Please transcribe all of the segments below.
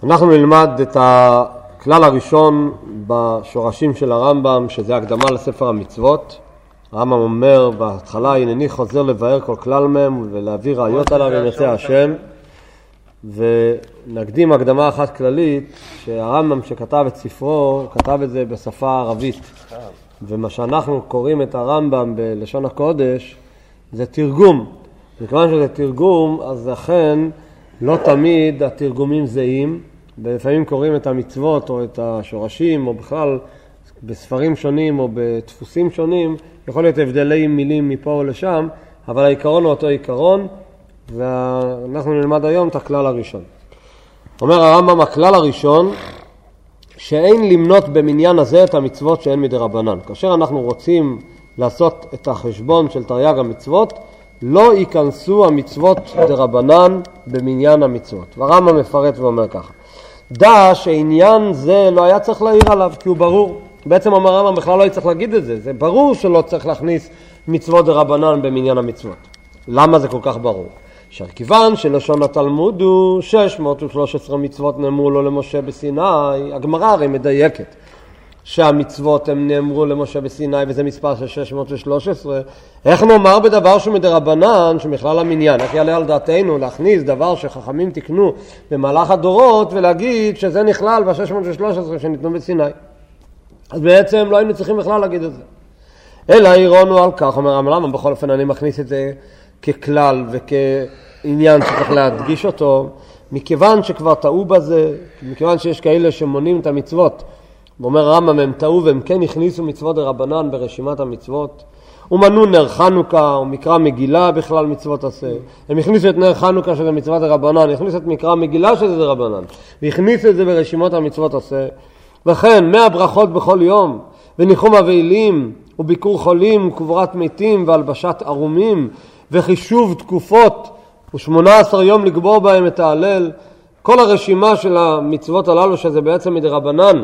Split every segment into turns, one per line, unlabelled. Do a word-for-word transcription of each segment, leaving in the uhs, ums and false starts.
אנחנו נלמד את הכלל הראשון בשורשים של הרמב"ם, שזה הקדמה לספר המצוות. הרמב"ם אומר בהתחלה, הנני חוזר לבאר כל כלל מהם ולהביא ראיות עליו ונרצה השם. ונקדים הקדמה אחת כללית, שהרמב"ם שכתב את ספרו, כתב את זה בשפה הערבית. ומה שאנחנו קוראים את הרמב"ם בלשון הקודש, זה תרגום. מכיוון שזה תרגום, אז אכן לא תמיד התרגומים זהים. לפעמים קוראים את המצוות או את השורשים, או בכלל בספרים שונים או בדפוסים שונים, יכול להיות הבדלי מילים מפה או לשם, אבל העיקרון הוא אותו עיקרון, ואנחנו נלמד היום את הכלל הראשון. אומר הרמב"ם, הכלל הראשון, שאין למנות במניין הזה את המצוות שאין מדרבנן. כאשר אנחנו רוצים לעשות את החשבון של תרי"ג המצוות, לא ייכנסו המצוות דרבנן במניין המצוות. והרמב"ם מפרט ואומר ככה, דע שעניין זה לא היה צריך להעיר עליו, כי הוא ברור. בעצם אומר הרמב"ם בכלל לא היה צריך להגיד את זה. זה ברור שלא צריך להכניס מצוות דרבנן במניין המצוות. למה זה כל כך ברור? שכיוון שלשון התלמוד הוא שש מאות ושלוש עשרה מצוות נאמרו לו למשה בסיני, הגמרא הרי מדייקת שהמצוות הם נאמרו למשה בסיני, וזה מספר של שש מאות ושלוש עשרה. איך נאמר בדבר שהוא מדרבנן, שמכלל המניין, איך יעלה על דעתנו להכניס דבר שחכמים תקנו במהלך הדורות, ולהגיד שזה נכלל ב-שש מאות ושלוש עשרה שניתנו בסיני? אז בעצם לא היינו צריכים בכלל להגיד את זה. אלא עירונו על כך, אומר למה בכל אופן אני מכניס את זה ככלל וכעניין שצריך להדגיש אותו, מכיוון שכבר טעו בזה, מכיוון שיש כאלה שמונים את המצוות, ואומר הרמב"ם, הם טעו והם כן הכניסו מצוות דרבנן ברשימת המצוות, ומנו נר חנוכה ומקרא מגילה בכלל מצוות עשה. הם הכניסו את נר חנוכה שזה מצוות דרבנן, הכניסו את מקרא מגילה שזה דרבנן, והכניסו את זה ברשימות המצוות עשה. וכן מאה ברכות בכל יום, וניחום אבלים וביקור חולים וקבורת מתים והלבשת ערומים וחישוב תקופות ושמונה עשר יום לגבור בהם את ההלל. כל הרשימה של המצוות הללו שזה בעצם מדרבנן,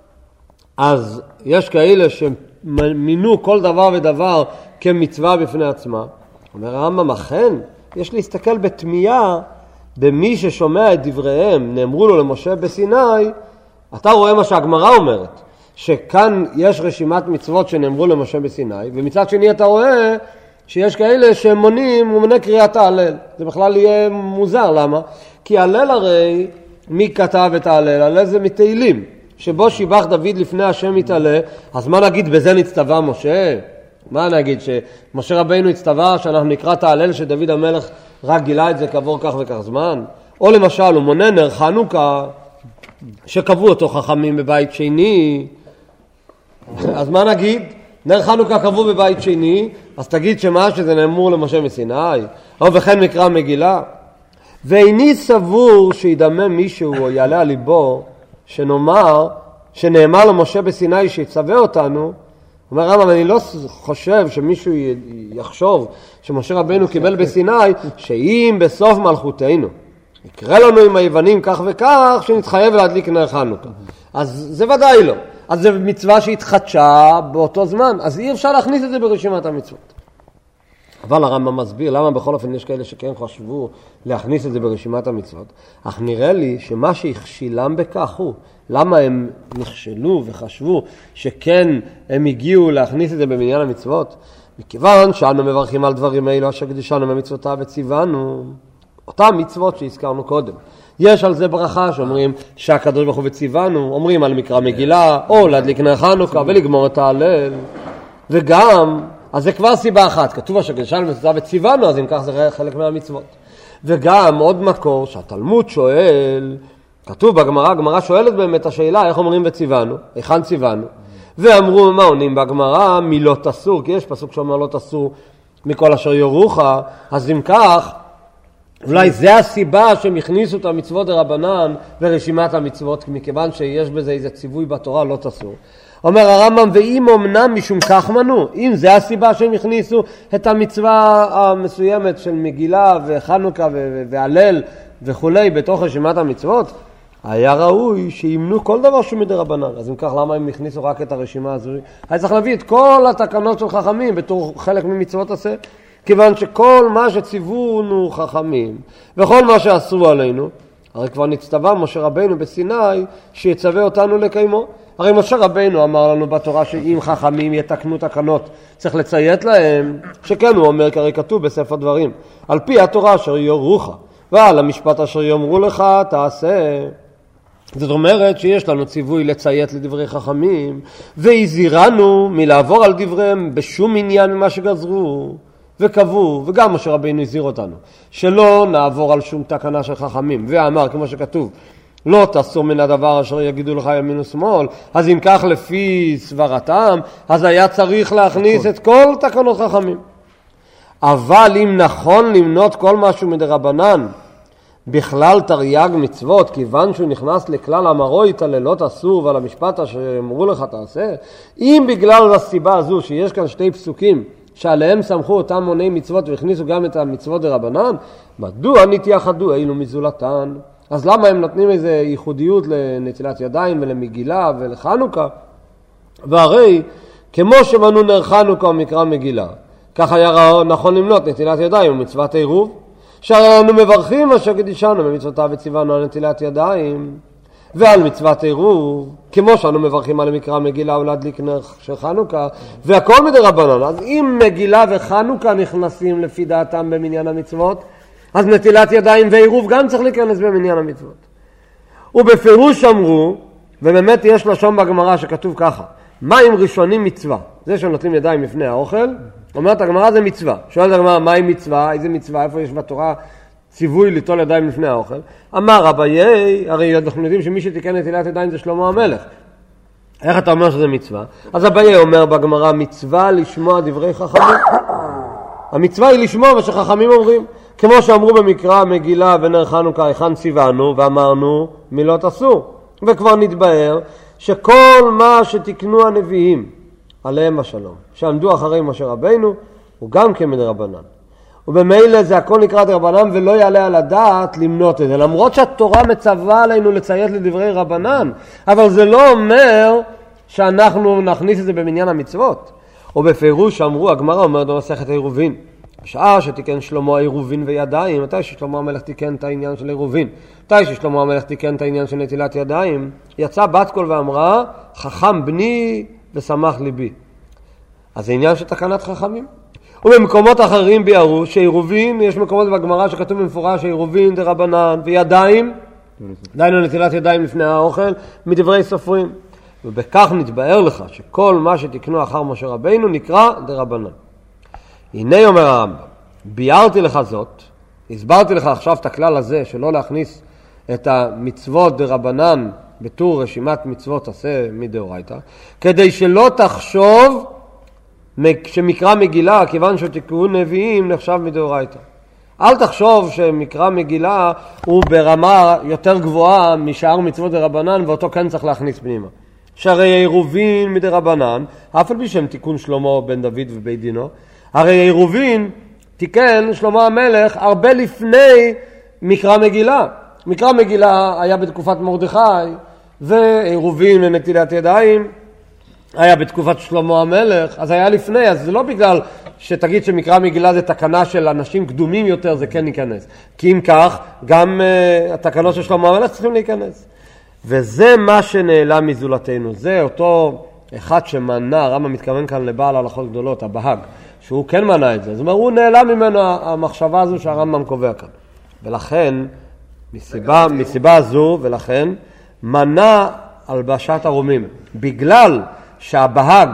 אז יש כאלה שמינו כל דבר ודבר כמצווה בפני עצמה. אומר הרמב"ם, אכן יש להסתכל בתמייה במי ששומע את דבריהם נאמרו לו למשה בסיני. אתה רואה מה שהגמרא אומרת, שכאן יש רשימת מצוות שנאמרו למשה בסיני, ומצד שני אתה רואה שיש כאלה שמונים ומונה קריאת ההלל. זה בכלל יהיה מוזר. למה? כי ההלל הרי, מי כתב את ההלל? ההלל זה מתהילים, שבו שיבח דוד לפני השם מתעלה. אז מה נגיד בזה נצטווה משה? מה נגיד שמשה רבינו הצטווה שאנחנו נקרא את ההלל שדוד המלך רק גילה את זה כעבור כך וכך זמן? או למשל הוא מונה נר חנוכה שקבעו אותו חכמים בבית שני, אז מה נגיד? נר חנוכה קבעו בבית שני, אז תגיד שמה שזה נאמור למשה מסיני, או וכן מקרא מגילה. ואיני סבור שידמה מישהו או יעלה על ליבו שנאמר, שנאמר למשה בסיני שיצווה אותנו. אומר רמב"ם, אני לא חושב שמישהו יחשוב שמשה רבינו קיבל בסיני, שאם בסוף מלכותנו יקרה לנו עם היוונים כך וכך, שנתחייב להדליק נר חנוכה. אז זה ודאי לא. אז זה מצווה שהתחדשה באותו זמן, אז אי אפשר להכניס את זה ברשימת המצוות. אבל הרמב"ם מסביר למה בכל אופן יש כאלה שכן חשבו להכניס את זה ברשימת המצוות. אך נראה לי שמה שהכשילם בכך הוא, למה הם נכשלו וחשבו שכן הם הגיעו להכניס את זה במניין המצוות? מכיוון שאנו מברכים על דברים האלו אשר קדישנו במצוותיו וציוונו, אותם מצוות שהזכרנו קודם. יש על זה ברכה שאומרים שהקדוש ברוך הוא וציוונו, אומרים על מקרא מגילה, או להדליק נר חנוכה ולגמור את ההלל. וגם, אז זה כבר סיבה אחת, כתוב אשר קדישנו במצוותיו וציוונו, אז אם כך זה חלק מהמצוות. וגם עוד מקור שהתלמוד שואל, כתוב בגמרא, הגמרא שואלת באמת השאלה, איך אומרים וציוונו, היכן ציוונו? ואמרו, מה עונים בגמרא? מילות אסור, כי יש פסוק שאומר לא תסור מכל אשר יורוך. אז אם כך, אולי זה הסיבה שהם הכניסו את המצוות דרבנן ורשימת המצוות, מכיוון שיש בזה איזה ציווי בתורה, לא תסור. אומר הרמב"ם, ואם אמנם משום כך מנו, אם זה הסיבה שהם הכניסו את המצווה המסוימת של מגילה וחנוכה והלל וכולי בתוך רשימת המצוות, היה ראוי שימנו כל דבר שהוא מדרבנן. אז אם כך, למה הם הכניסו רק את הרשימה הזו? היה צריך להביא את כל התקנות של חכמים בתור חלק ממצוות עשה. כיוון שכל מה שציוונו חכמים וכל מה שעשו עלינו, הרי כבר נצטווה משה רבינו בסיני שיצווה אותנו לקיימו. הרי משה רבינו אמר לנו בתורה שאם חכמים יתקנו תקנות צריך לציית להם, שכן הוא אומר, כרי כתוב בספר דברים, על פי התורה אשר יורוך ועל המשפט אשר יאמרו לך תעשה. זאת אומרת שיש לנו ציווי לציית לדברי חכמים, והזהירנו מלעבור על דבריהם בשום עניין ממה שגזרו וקבעו, וגם משה רבינו הזהיר אותנו שלא נעבור על שום תקנה של חכמים, ואמר כמו שכתוב לא תסור מן הדבר אשר יגידו לך ימין ושמאל. אז אם כך לפי סברתם, אז היה צריך להכניס את כל תקנות חכמים. אבל אם נכון למנות כל משהו מדרבנן בכלל תרי"ג מצוות, כיוון שהוא נכנס לכלל אמרו התעללות אסור ועל המשפט אשר אמרו לך תעשה, אם בגלל הסיבה הזו שיש כאן שתי פסוקים שעליהם סמכו אותם מוני מצוות והכניסו גם את המצוות דרבנן, מדוע נתייחדו אילו מזולתן? אז למה הם נותנים איזו ייחודיות לנטילת ידיים ולמגילה ולחנוכה? והרי כמו שמנו נר חנוכה מקרא מגילה, כך היה נכון למנות נטילת ידיים ומצוות עירוב, שהרי אנו מברכים אשר קדישנו במצוותיו וציוונו על נטילת ידיים ועל מצוות עירוב, כמו שאנו מברכים על מקרא מגילה ולהדליק נר של חנוכה, והכל מדרבנן. אז אם מגילה וחנוכה נכנסים לפי דעתם במניין המצוות, אז נטילת ידיים ועירוב גם צריך להיכנס במניין המצוות. ובפירוש אמרו, ובאמת יש לשון בגמרא שכתוב ככה, מים ראשונים מצווה, זה שנוטלים ידיים לפני האוכל, אומרת הגמרא זה מצווה. שואלת הגמרא, מהי מצווה? איזה מצווה? איפה יש בתורה ציווי ליטול ידיים לפני האוכל? אמר רביי, הרי אנחנו יודעים שמי שתיקן נטילת ידיים זה שלמה המלך. איך אתה אומר שזה מצווה? אז רביי אומר בגמרא, מצווה לשמוע דברי חכמים. המצווה היא לשמוע מה שחכמים אומרים. כמו שאמרו במקרא מגילה ונר חנוכה, היכן ציוונו ואמרנו מילות אסור. וכבר נתבהר שכל מה שתקנו הנביאים עליהם השלום, שעמדו אחרי משה רבינו, הוא גם כמדרבנן. ובמילא זה הכל נקרא דרבנן ולא יעלה על הדעת למנות את זה. למרות שהתורה מצווה עלינו לציית לדברי רבנן, אבל זה לא אומר שאנחנו נכניס את זה במניין המצוות. ובפירוש אמרו, הגמרא אומרת במסכת עירובין, בשעה שתיקן שלמה עירובין וידיים, מתי ששלמה המלך תיקן את העניין של עירובין, מתי ששלמה המלך תיקן את העניין של נטילת ידיים, יצא בת קול ואמרה, חכם בני ושמח ליבי. אז זה עניין של תקנת חכמים. ובמקומות אחרים ביארו שעירובין, יש מקומות בגמרא שכתוב במפורש שעירובין דרבנן, וידיים, דיינו נטילת ידיים לפני האוכל, מדברי סופרים. ובכך נתבהר לך שכל מה שתקנו אחר משה רבינו נקרא דרבנן. הנה אומר הרמב"ם, ביארתי לך זאת, הסברתי לך עכשיו את הכלל הזה שלא להכניס את המצוות דרבנן בתור רשימת מצוות עשה מדאורייתא, כדי שלא תחשוב שמקרא מגילה, כיוון שתיקון נביאים נחשב מדאורייתא. אל תחשוב שמקרא מגילה הוא ברמה יותר גבוהה משאר מצוות דרבנן, ואותו כן צריך להכניס פנימה. שהרי עירובין מדרבנן, אף על פי שהם תיקון שלמה בן דוד ובית דינו, הרי עירובין תיקן שלמה המלך הרבה לפני מקרא מגילה. מקרא מגילה היה בתקופת מרדכי, ועירובין לנטילת ידיים היה בתקופת שלמה המלך, אז היה לפני. אז זה לא בגלל שתגיד שמקרא מגילה זה תקנה של אנשים קדומים יותר, זה כן ייכנס. כי אם כך, גם uh, התקנות של שלמה המלך צריכים להיכנס. וזה מה שנעלם מזולתנו. זה אותו אחד שמנע, הרמב"ם מתכוון כאן לבעל הלכות גדולות, הבהג, שהוא כן מנע את זה. זאת אומרת, הוא נעלם ממנו המחשבה הזו שהרמב"ם קובע כאן. ולכן, מסיבה, מסיבה הזו, ולכן, מנע הלבשת הרומים. בגלל שהבהג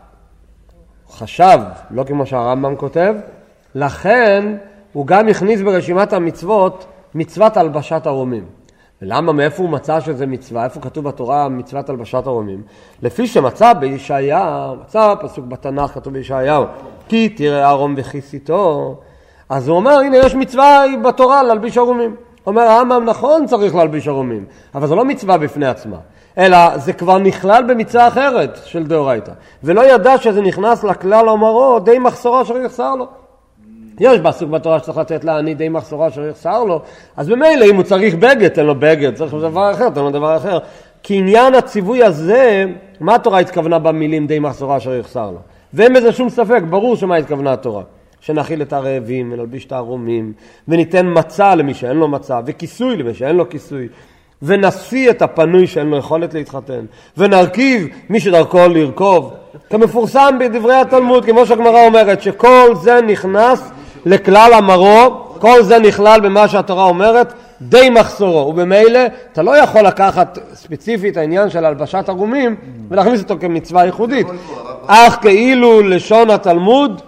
חשב, לא כמו שהרמב"ם כותב, לכן הוא גם הכניס ברשימת המצוות מצוות הלבשת הרומים. ולמה, מאיפה הוא מצא שזה מצווה? איפה כתוב בתורה מצוות הלבשת הרומים? לפי שמצא בישעיהו, מצא פסוק בתנ"ך כתוב בישעיהו, כי תראה ארום וכיסיתו, אז הוא אומר, הנה יש מצווה בתורה להלביש הרומים. אומר הרמב"ם, נכון צריך להלביש הרומים, אבל זו לא מצווה בפני עצמה, אלא זה כבר נכלל במצווה אחרת של דאורייתא, ולא ידע שזה נכנס לכלל אומרו די מחסורה אשר יחסר לו. יש פסוק בתורה שצריך לתת לעני די מחסורה אשר יחסר לו, אז במילא אם הוא צריך בגד, תן לו בגד, צריך דבר אחר, תן לו דבר אחר. כי עניין הציווי הזה, מה התורה התכוונה במילים די מחסורה אשר יחסר לו? ואין בזה שום ספק, ברור שמה התכוונה התורה. שנאכיל את הרעבים ונלביש את הערומים, וניתן מצע למי שאין לו מצע, וכיסוי למי שאין לו כיסוי, ונשיא את הפנוי שאין לו יכולת להתחתן, ונרכיב מי שדרכו לרכוב, כמפורסם בדברי התלמוד, כמו שהגמרא אומרת, שכל זה נכנס לכלל המרו, כל זה נכלל במה שהתורה אומרת, די מחסורו, ובמילא אתה לא יכול לקחת ספציפית העניין של הלבשת ערומים ולהכניס אותו כמצווה ייחודית, אך כאילו לשון התלמוד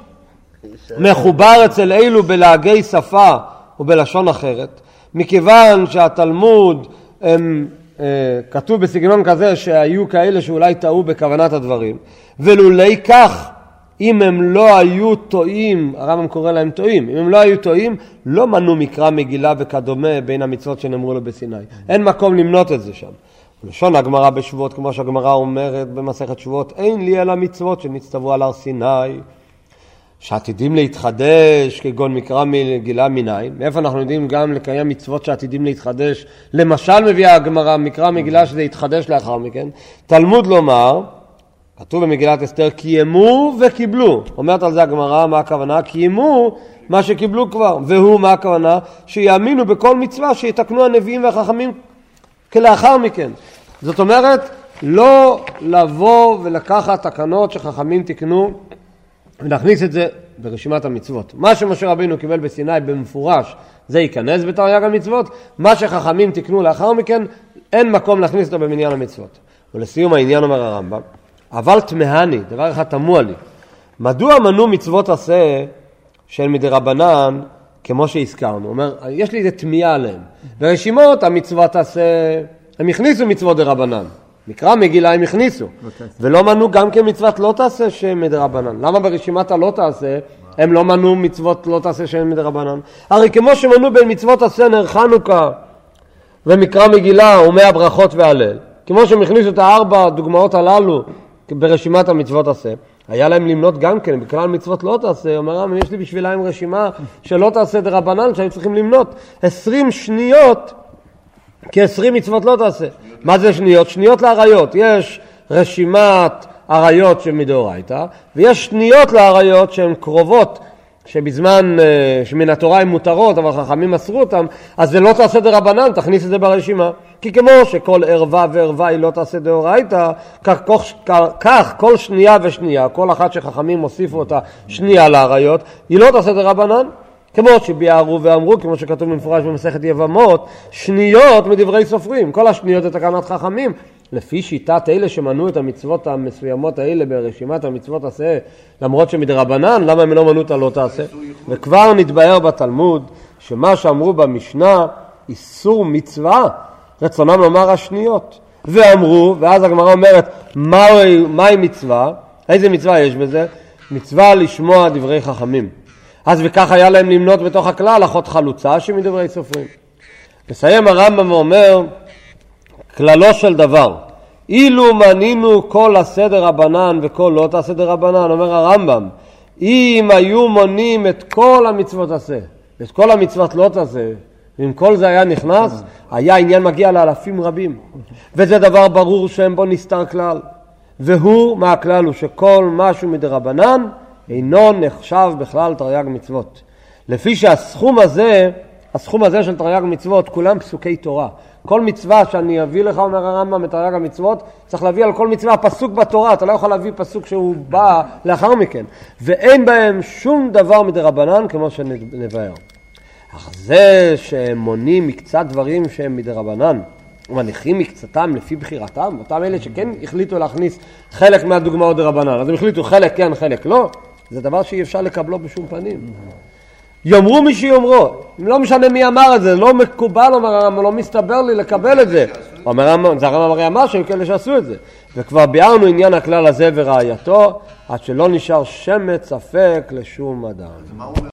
מחובר אצל אילו בלהגי שפה ובלשון אחרת, מכיוון שהתלמוד הם, אה, כתוב בסגנון כזה שהיו כאלה שאולי טעו בכוונת הדברים, ולולי כך אם הם לא היו טועים, הרמב"ם קורא להם טועים, אם הם לא היו טועים, לא מנו מקרא מגילה וכדומה בין המצוות שנאמרו לו בסיני. אין מקום למנות את זה שם. לשון הגמרא בשבועות, כמו שהגמרא אומרת במסכת שבועות, אין לי אלא מצוות שנצטוו על הר סיני, שעתידים להתחדש, כגון מקרא מגילה מניין. מאיפה אנחנו יודעים גם לקיים מצוות שעתידים להתחדש? למשל מביאה הגמרא מקרא מגילה שזה יתחדש לאחר מכן. תלמוד לומר, כתוב במגילת אסתר, קיימו וקיבלו. אומרת על זה הגמרא, מה הכוונה? קיימו מה שקיבלו כבר. והוא, מה הכוונה? שיאמינו בכל מצווה שיתקנו הנביאים והחכמים כלאחר מכן. זאת אומרת, לא לבוא ולקחת תקנות שחכמים תקנו ונכניס את זה ברשימת המצוות. מה שמשה רבינו קיבל בסיני במפורש, זה ייכנס בתרי"ג המצוות. מה שחכמים תקנו לאחר מכן, אין מקום להכניס אותו במניין המצוות. ולסיום העניין אומר הרמב"ם, אבל תמהני, דבר אחד תמוה לי, מדוע מנו מצוות עשה של מדרבנן כמו שהזכרנו? הוא אומר, יש לי איזה תמיהה עליהם. ברשימות המצוות עשה, הם הכניסו מצוות דרבנן. מקרא מגילה הם הכניסו. ולא מנו גם כמצוות לא תעשה שהם מדרבנן. למה ברשימת הלא תעשה הם לא מנו מצוות לא תעשה שהם מדרבנן? הרי כמו שמנו בין מצוות עשה נר חנוכה ומקרא מגילה ומאה ברכות והלל, כמו שהם הכניסו את הארבע דוגמאות הללו ברשימת המצוות עשה, היה להם למנות גם כן, בכלל מצוות לא תעשה, אומר, יש לי בשבילהם רשימה שלא תעשה דרבנן, שהיו צריכים למנות עשרים שניות, כ-עשרים מצוות לא תעשה. מה זה שניות? שניות לעריות. יש רשימת עריות שמדאורייתא, ויש שניות לעריות שהן קרובות, שבזמן, שמן התורה הן מותרות, אבל חכמים אסרו אותם, אז זה לא תעשה דרבנן, תכניס את זה ברשימה. כי כמו שכל ערווה וערווה היא לא תעשה דאורייתא, כך, כך כל שנייה ושנייה, כל אחת שחכמים הוסיפו אותה שנייה לעריות, היא לא תעשה דרבנן. כמו שביארו ואמרו, כמו שכתוב במפורש במסכת יבמות, שניות מדברי סופרים. כל השניות זה תקנת חכמים. לפי שיטת אלה שמנו את המצוות המסוימות האלה ברשימת המצוות עשה, למרות שמדרבנן, למה הם לא מנו את הלא תעשה? וכבר נתבהר בתלמוד שמה שאמרו במשנה, איסור מצווה, רצונם לומר השניות. ואמרו, ואז הגמרא אומרת, מהי, מהי מצווה? איזה מצווה יש בזה? מצווה לשמוע דברי חכמים. אז וכך היה להם למנות בתוך הכלל, אחות חלוצה שמדברי סופרים. מסיים הרמב"ם ואומר, כללו של דבר, אילו מנינו כל הסדר רבנן וכל לא הסדר רבנן, אומר הרמב"ם, אם היו מונים את כל המצוות עשה, את כל המצוות לא תעשה, ואם כל זה היה נכנס, היה עניין מגיע לאלפים רבים. וזה דבר ברור שהם בו נסתר כלל. והוא, מה הכלל הוא? שכל משהו מדרבנן, אינו נחשב בכלל תרי"ג מצוות. לפי שהסכום הזה, הסכום הזה של תרי"ג מצוות, כולם פסוקי תורה. כל מצווה שאני אביא לך, אומר הרמב"ם, מתרי"ג המצוות, צריך להביא על כל מצווה פסוק בתורה, אתה לא יכול להביא פסוק שהוא בא לאחר מכן. ואין בהם שום דבר מדרבנן כמו שנבהר. אך זה שהם מונים מקצת דברים שהם מדרבנן, ומניחים מקצתם לפי בחירתם, אותם אלה שכן החליטו להכניס חלק מהדוגמאות דרבנן, אז הם החליטו חלק כן, חלק לא, זה דבר שאי אפשר לקבלו בשום פנים. יאמרו מי שיאמרו, לא משנה מי אמר את זה, לא מקובל, אומר הרמב"ם, לא מסתבר לי לקבל את זה. אומר הרמב"ם, זה הרמב"ם הרי אמר שהיו כאלה שעשו את זה. וכבר ביארנו עניין הכלל הזה ורעייתו, עד שלא נשאר שמץ ספק לשום אדם.